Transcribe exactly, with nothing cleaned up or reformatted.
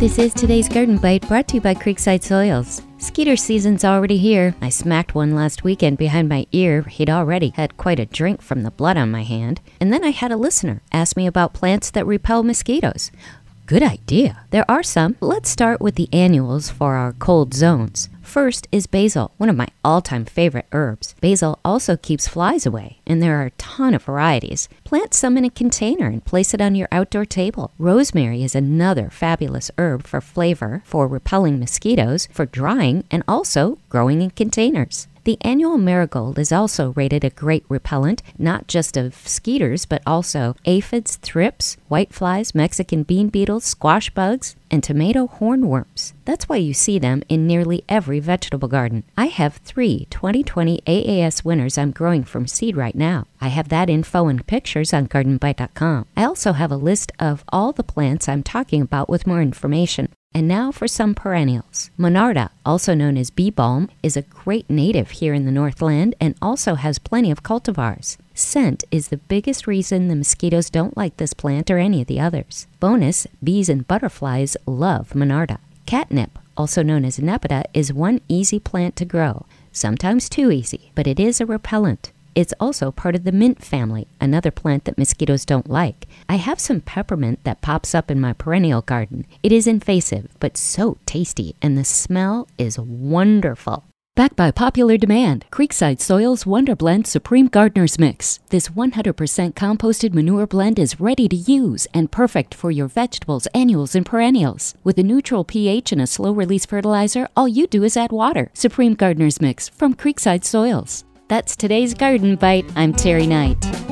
This is today's Garden Bite, brought to you by Creekside Soils. Skeeter season's already here. I smacked one last weekend behind my ear. He'd already had quite a drink from the blood on my hand. And then I had a listener ask me about plants that repel mosquitoes. Good idea. There are some. Let's start with the annuals for our cold zones. First is basil, one of my all-time favorite herbs. Basil also keeps flies away, and there are a ton of varieties. Plant some in a container and place it on your outdoor table. Rosemary is another fabulous herb for flavor, for repelling mosquitoes, for drying, and also growing in containers. The annual marigold is also rated a great repellent, not just of skeeters, but also aphids, thrips, whiteflies, Mexican bean beetles, squash bugs, and tomato hornworms. That's why you see them in nearly every vegetable garden. I have three twenty twenty A A S winners I'm growing from seed right now. I have that info and pictures on garden bite dot com. I also have a list of all the plants I'm talking about with more information. And now for some perennials. Monarda, also known as bee balm, is a great native here in the Northland and also has plenty of cultivars. Scent is the biggest reason the mosquitoes don't like this plant or any of the others. Bonus, bees and butterflies love Monarda. Catnip, also known as Nepeta, is one easy plant to grow. Sometimes too easy, but it is a repellent. It's also part of the mint family, another plant that mosquitoes don't like. I have some peppermint that pops up in my perennial garden. It is invasive, but so tasty, and the smell is wonderful. Backed by popular demand, Creekside Soils Wonder Blend Supreme Gardener's Mix. This one hundred percent composted manure blend is ready to use and perfect for your vegetables, annuals, and perennials. With a neutral pH and a slow-release fertilizer, all you do is add water. Supreme Gardener's Mix from Creekside Soils. That's today's Garden Bite. I'm Terry Knight.